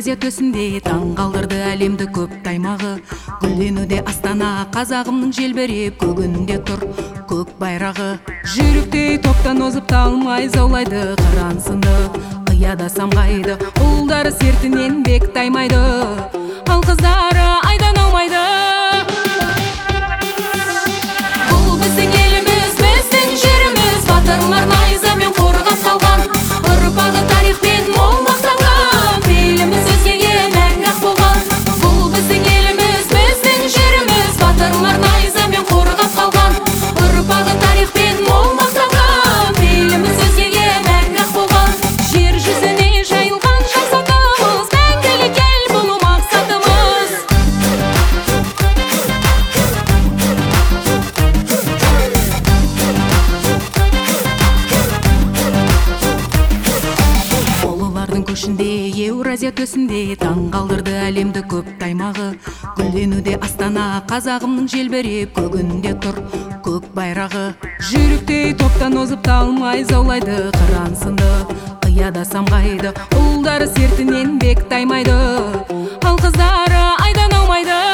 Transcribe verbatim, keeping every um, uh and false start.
Еуразия төсінде таң қалдырды әлемді көп таймағы. Гүлденуде Астана, қазағымның желбіреп көгінде тұр көк байрағы. Жүректей топтан озып талмай заулайды қыран сынды, қияда самғайды, ұлдары сертінен бек таймайды, ал қыздары айдан аумайды. Бұл біздің еліміз, біздің жеріміз, батырлар найзамен қорғап қалған, ұрпағы тарихпен мол мақтанған, еліміз өзгеге мәңгі болған. Бұл біздің еліміз, біздің жеріміз, батырлар найзамен қорғап қалған, ұрпағы тарихпен мол мақтанған, еліміз өзгеге мәңгі болған. Жер жүзіне жайылған жақсатымыз, мәңгілік ел болу мақсатымыз. Ұлылардың көшінде, Еуразия төсінде таң қалдырды әлемді көп таймағы. Гүлденуде Астана, қазағымның желбіреп көгінде тұр көк байрағы. Жүректей топтан озып талмай заулайды қыран сынды, қияда самғайды, ұлдары сертінен бек таймайды, ал қыздары айдан аумайды.